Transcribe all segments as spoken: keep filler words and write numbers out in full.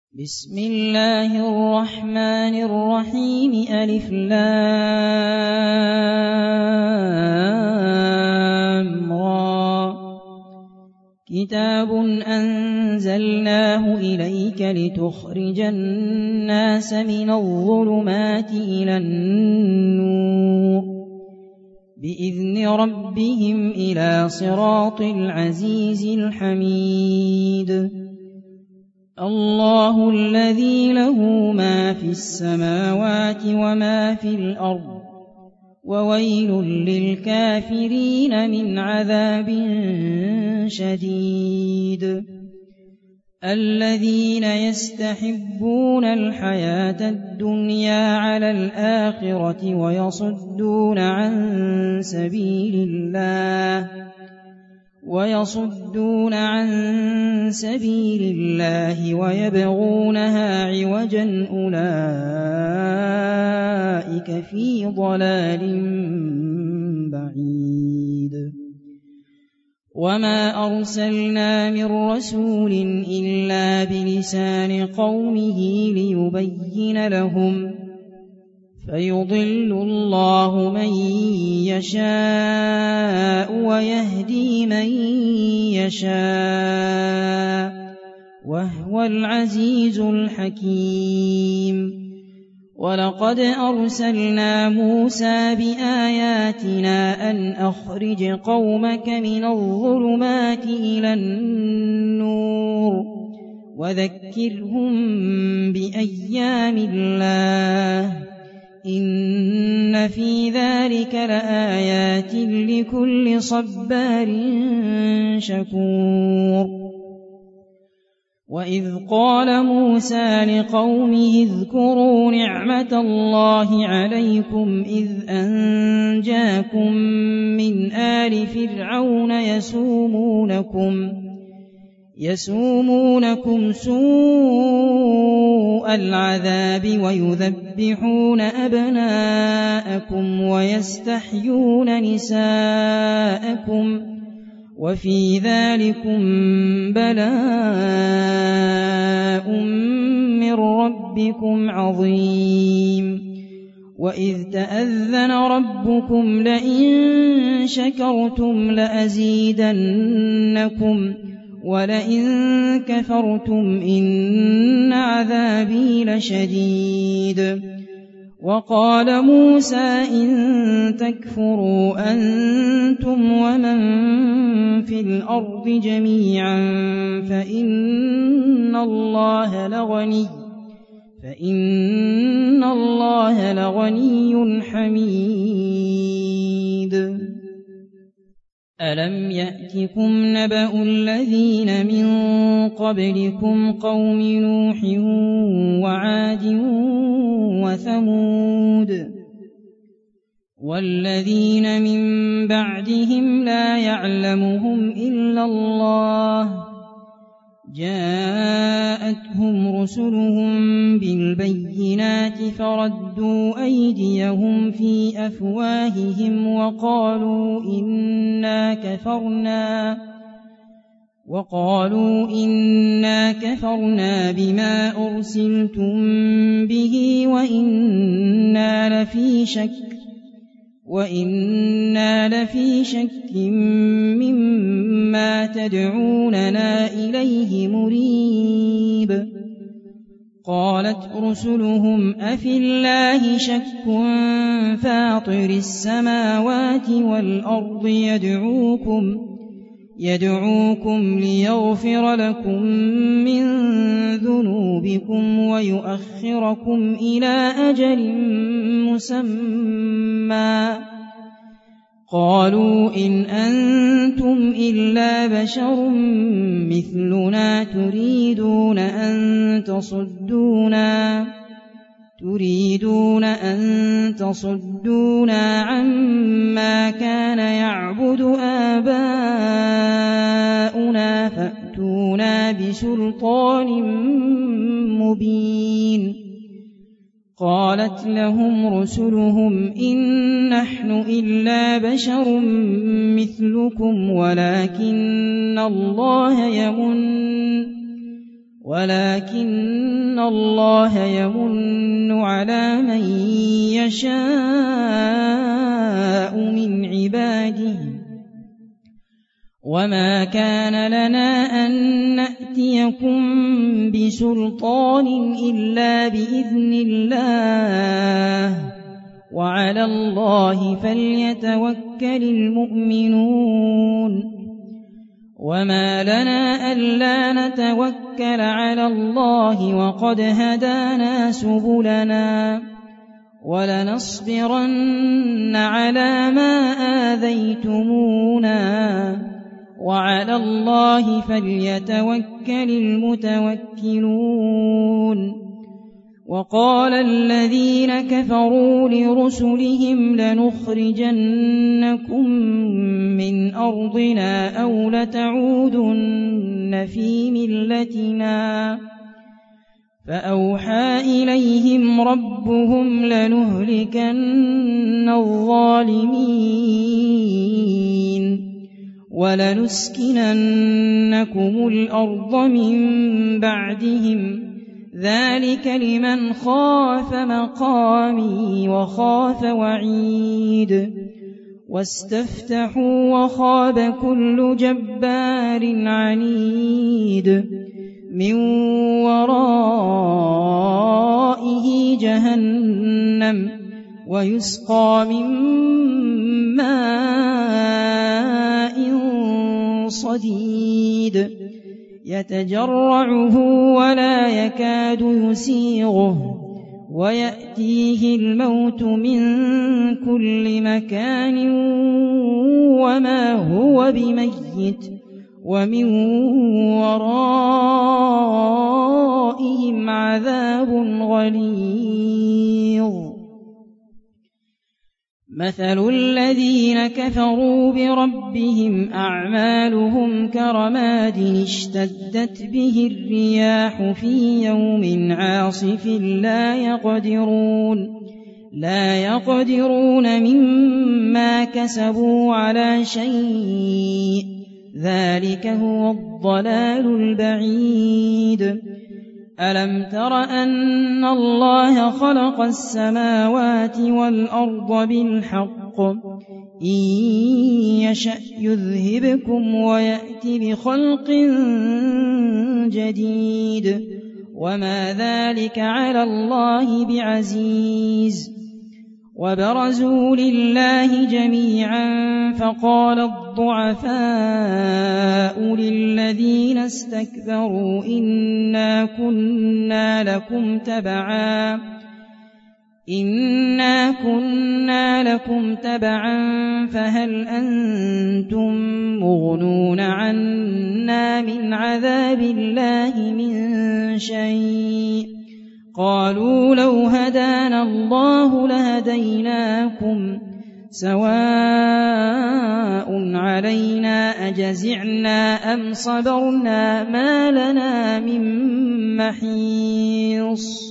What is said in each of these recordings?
بسم الله الرحمن الرحيم ألف لام را كتاب أنزلناه إليك لتخرج الناس من الظلمات إلى النور بإذن ربهم إلى صراط العزيز الحميد الله الذي له ما في السماوات وما في الأرض وويل للكافرين من عذاب شديد الذين يستحبون الحياة الدنيا على الآخرة ويصدون عن سبيل الله ويصدون عن سبيل الله ويبغونها عوجا أولئك في ضلال بعيد وما أرسلنا من رسول إلا بلسان قومه ليبين لهم فيضل الله من يشاء ويهدي من يشاء وهو العزيز الحكيم ولقد أرسلنا موسى بآياتنا أن أخرج قومك من الظلمات إلى النور وذكرهم بأيام الله إن في ذلك لآيات لكل صبار شكور وإذ قال موسى لقومه اذكروا نعمة الله عليكم إذ أنجاكم من آل فرعون يسومونكم يسومونكم سوء العذاب ويذبحون أبناءكم ويستحيون نساءكم وفي ذلكم بلاء من ربكم عظيم وإذ تأذن ربكم لئن شكرتم لأزيدنكم ولئن كفرتم إن عذابي لشديد وقال موسى إن تكفروا أنتم ومن في الأرض جميعا فإن الله لغني فإن الله لغني حميد ألم يأتكم نبأ الذين من قبلكم قوم نوح وعاد وثمود والذين من بعدهم لا يعلمهم إلا الله جاءتهم رسلهم بالبينات فردوا أيديهم في أفواههم وقالوا إنا كفرنا وقالوا إنا كفرنا بما أرسلتم به وإنا لفي شك وإنا لفي شك مما تدعوننا إليه مريب قالت رسلهم أفي الله شك فاطر السماوات والأرض يدعوكم يدعوكم ليغفر لكم من ذنوبكم ويؤخركم إلى أجل مسمى قالوا إن أنتم إلا بشر مثلنا تريدون أن تصدونا تريدون أن تصدونا عما كان يعبد آباؤنا فأتونا بسلطان مبين قالت لهم رسلهم إن نحن إلا بشر مثلكم ولكن الله يمن ولكن الله يمن على من يشاء من عباده وما كان لنا أن نأتيكم بسلطان إلا بإذن الله وعلى الله فليتوكل المؤمنون وما لنا ألا نتوكل على الله وقد هدانا سبلنا ولنصبرن على ما آذيتمونا وعلى الله فليتوكل المتوكلون وقال الذين كفروا لرسلهم لنخرجنكم من أرضنا أو لتعودن في ملتنا فأوحى إليهم ربهم لنهلكن الظالمين ولنسكننكم الأرض من بعدهم ذلك لمن خاف مقامي وخاف وعيد واستفتحوا وخاب كل جبار عنيد من ورائه جهنم ويسقى من ماء صديد يتجرعه ولا يكاد يسيغه ويأتيه الموت من كل مكان وما هو بميت ومن ورائهم عذاب غليظ مثل الذين كفروا بربهم أعمالهم كرماد اشتدت به الرياح في يوم عاصف لا يقدرون لا يقدرون مما كسبوا على شيء ذلك هو الضلال البعيد ألم تر أن الله خلق السماوات والأرض بالحق إن يشأ يذهبكم ويأتي بخلق جديد وما ذلك على الله بعزيز وبرزوا لله جميعا فقال الضعفاء للذين استكبروا إنا كنا لكم تبعا إنا كنا لكم تبعا فهل أنتم مغنون عنا من عذاب الله من شيء قالوا لو هدانا الله لهديناكم سواء علينا أجزعنا أم صبرنا ما لنا من محيص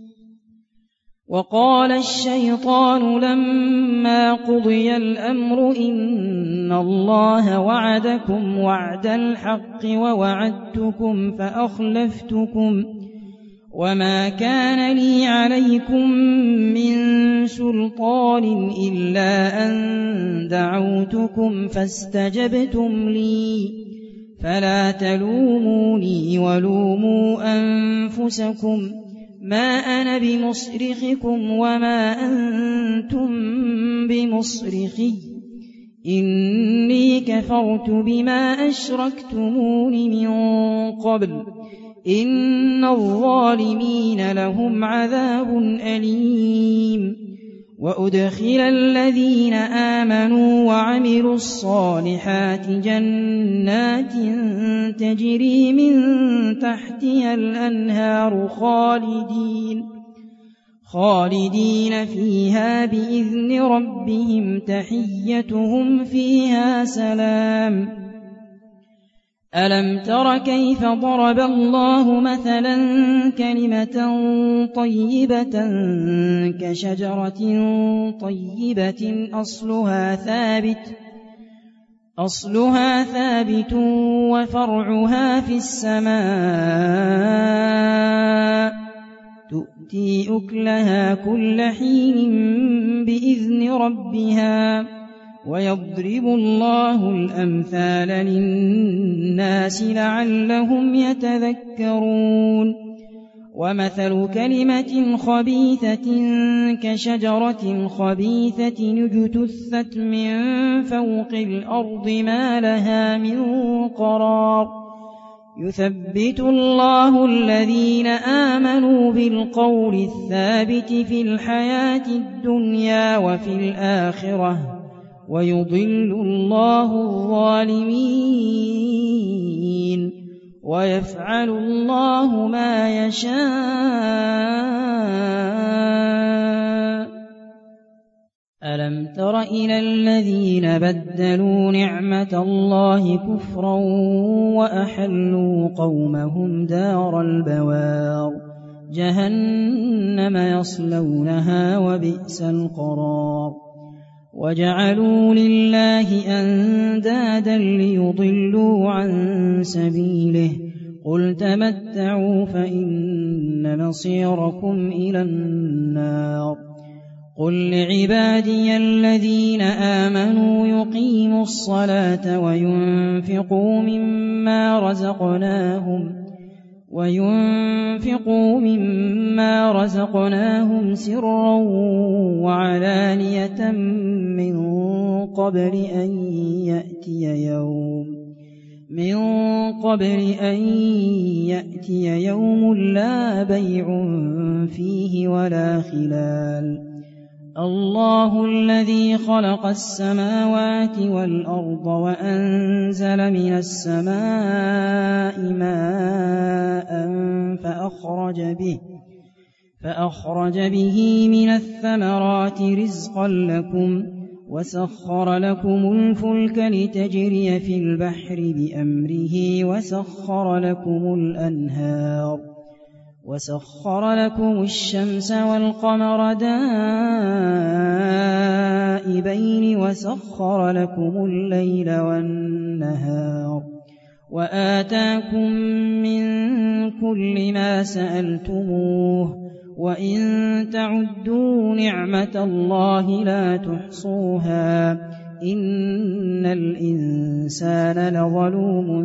وقال الشيطان لما قضي الأمر إن الله وعدكم وعد الحق ووعدتكم فأخلفتكم وما كان لي عليكم من سلطان إلا أن دعوتكم فاستجبتم لي فلا تلوموني ولوموا أنفسكم ما أنا بمصرخكم وما أنتم بمصرخي إني كفرت بما أشركتمون من قبل إن الظالمين لهم عذاب أليم وأدخل الذين آمنوا وعملوا الصالحات جنات تجري من تحتها الأنهار خالدين خالدين فيها بإذن ربهم تحيتهم فيها سلام ألم تر كيف ضرب الله مثلا كلمة طيبة كشجرة طيبة أصلها ثابت أصلها ثابت وفرعها في السماء تؤتي أكلها كل حين بإذن ربها ويضرب الله الأمثال للناس لعلهم يتذكرون ومثل كلمة خبيثة كشجرة خبيثة اجتثت من فوق الأرض ما لها من قرار يثبت الله الذين آمنوا بالقول الثابت في الحياة الدنيا وفي الآخرة ويضل الله الظالمين ويفعل الله ما يشاء ألم تر إلى الذين بدلوا نعمة الله كفرا وأحلوا قومهم دار البوار جهنم يصلونها وبئس القرار وجعلوا لله أندادا ليضلوا عن سبيله قل تمتعوا فإن مصيركم إلى النار قل لعبادي الذين آمنوا يقيموا الصلاة وينفقوا مما رزقناهم وينفقوا مما رزقناهم سرا وعلانية من قبل أن يأتي يوم من قبل أن يأتي يوم لا بيع فيه ولا خلال الله الذي خلق السماوات والأرض وأنزل من السماء ماء فأخرج به فأخرج به من الثمرات رزقا لكم وسخر لكم الفلك لتجري في البحر بأمره وسخر لكم الأنهار وسخر لكم الشمس والقمر دائبين وسخر لكم الليل والنهار وآتاكم من كل ما سألتموه وإن تعدوا نعمة الله لا تحصوها إن الإنسان لظلوم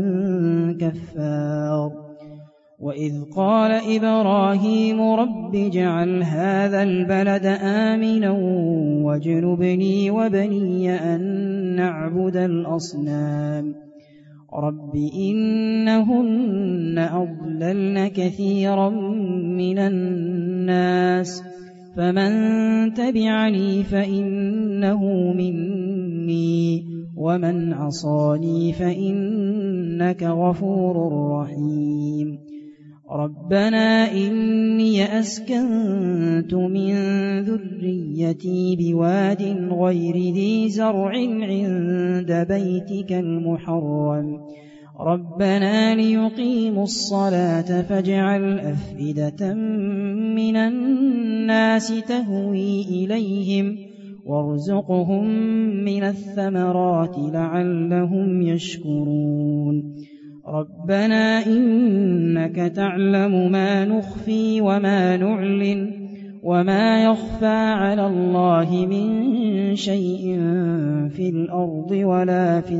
كفار وإذ قال إبراهيم رب اجعل هذا البلد آمنا واجنبني وبني أن نعبد الأصنام رب إنهن أضللن كثيرا من الناس فمن تبعني فإنه مني ومن عصاني فإنك غفور رحيم ربنا إني أسكنت من ذريتي بواد غير ذي زرع عند بيتك المحرم ربنا ليقيموا الصلاة فاجعل أفئدة من الناس تهوي إليهم وارزقهم من الثمرات لعلهم يشكرون ربنا إنك تعلم ما نخفي وما نعلن وما يخفى على الله من شيء في الأرض ولا في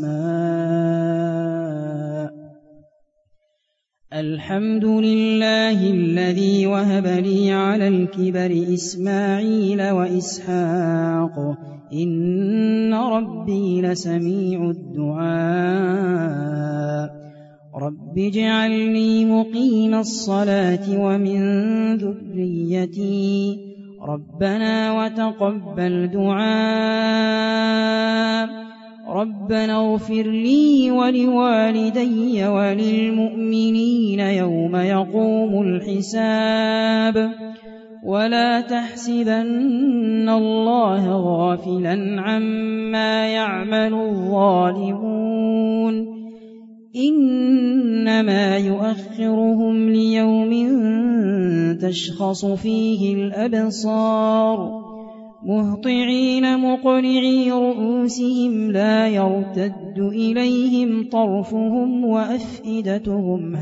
السماء الحمد لله الذي وهب لي على الكبر إسماعيل وإسحاق إن ربي لسميع الدعاء رب اجعلني مقيم الصلاة ومن ذريتي ربنا وتقبل دعاء ربنا اغفر لي ولوالدي وللمؤمنين يوم يقوم الحساب ولا تحسبن الله غافلا عما يعمل الظالمون إنما يؤخرهم ليوم تشخص فيه الأبصار مهطعين مقنعي رؤوسهم لا يرتد إليهم طرفهم وأفئدتهم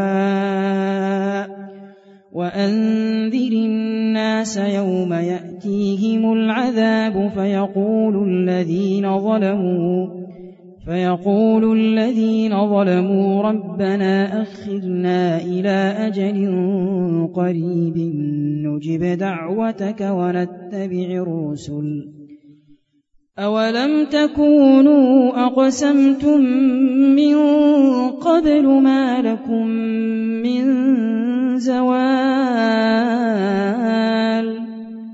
هواء وأنذر الناس يوم يأتيهم العذاب فيقول الذين ظلموا فيقول الذين ظلموا ربنا أخرنا إلى أجل قريب نجب دعوتك ونتبع الرسل أولم تكونوا أقسمتم من قبل ما لكم من زوال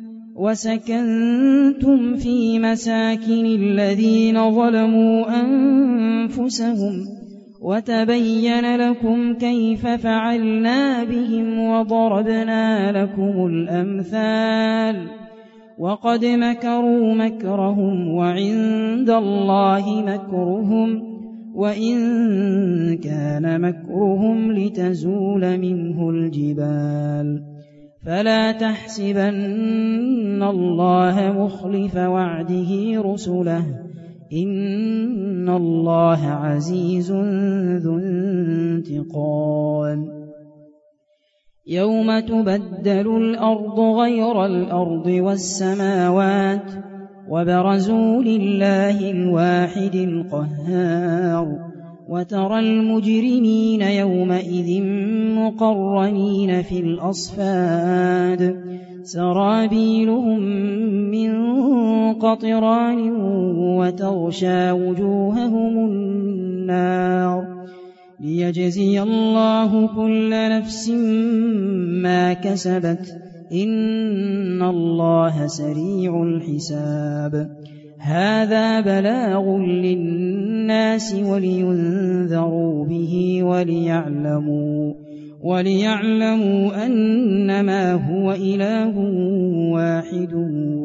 وسكنتم في مساكن الذين ظلموا أنفسهم وتبين لكم كيف فعلنا بهم وضربنا لكم الأمثال وقد مكروا مكرهم وعند الله مكرهم وإن كان مكرهم لتزول منه الجبال فلا تحسبن الله مخلف وعده رسله إن الله عزيز ذو انتقام يوم تبدل الأرض غير الأرض والسماوات وبرزوا لله الواحد القهار وترى المجرمين يومئذ مقرنين في الأصفاد سرابيلهم من قطران وتغشى وجوههم النار ليجزي الله كل نفس ما كسبت إن الله سريع الحساب هذا بلاغ للناس ولينذروا به وليعلموا وليعلموا أنما هو إله واحد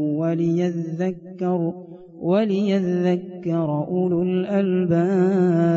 وليذكر وليذكر أولو الألباب